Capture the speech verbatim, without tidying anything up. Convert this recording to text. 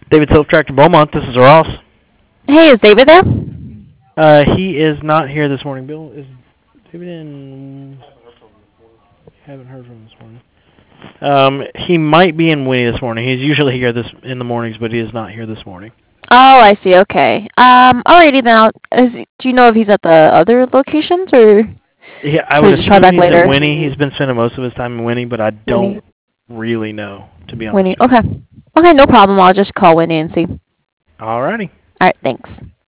David Silk Tractor Beaumont, this is Ross. Hey, is David there? Uh, he is not here this morning. Bill, is David in? Haven't heard from him this morning. Um, he might be in Winnie this morning. He's usually here this in the mornings, but he is not here this morning. Oh, I see. Okay. Um, alrighty then. I'll, is, do you know if he's at the other locations or? Yeah, I Should would we just try assume back he's later? in Winnie. He's been spending most of his time in Winnie, but I don't Winnie. really know, to be honest Winnie. with you. Okay. Okay, no problem. I'll just call Winnie and see. Alrighty. Alright, thanks.